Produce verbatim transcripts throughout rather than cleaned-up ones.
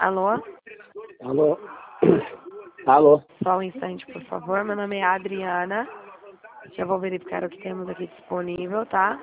Alô? Alô? Alô? Só um instante, por favor. Meu nome é Adriana. Já vou verificar o que temos aqui disponível, tá?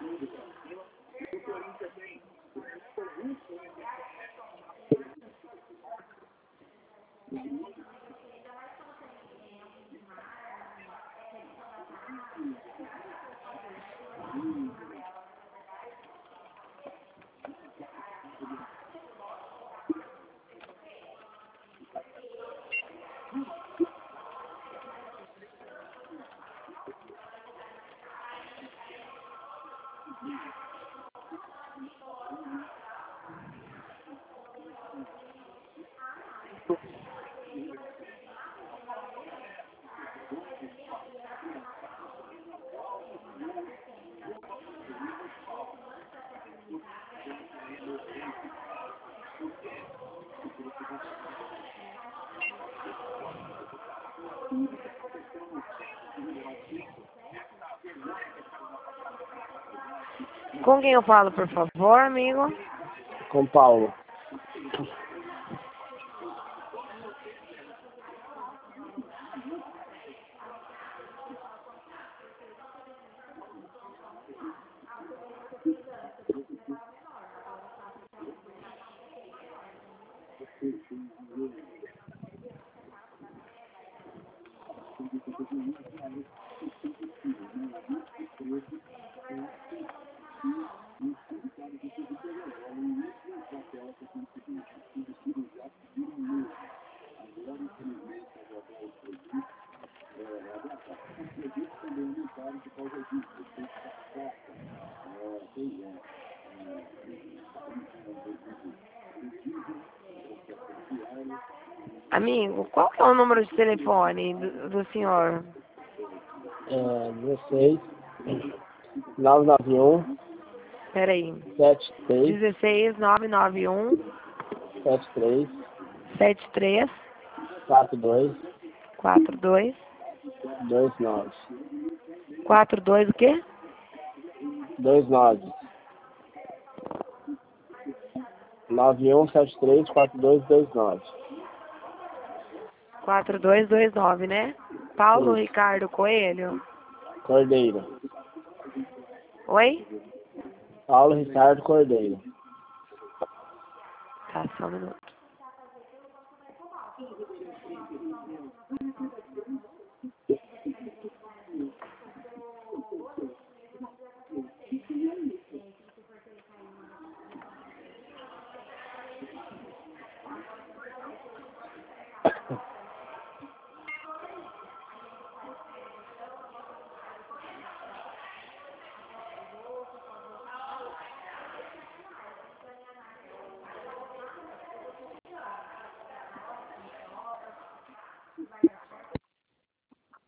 Com quem eu falo, por favor, amigo? Com Paulo. Amigo, qual que é o número de telefone do, do senhor? É, dezesseis, nove nove um, Peraí. sete três, dezesseis, nove nove um, sete três, sete três, quatro dois, quatro dois, dois nove. quatro dois o quê? dois nove. nove um sete três quatro dois dois nove. quatro dois dois nove, né? Paulo Isso. Ricardo Coelho. Cordeiro. Oi? Paulo Ricardo Cordeiro. Tá, só um minuto.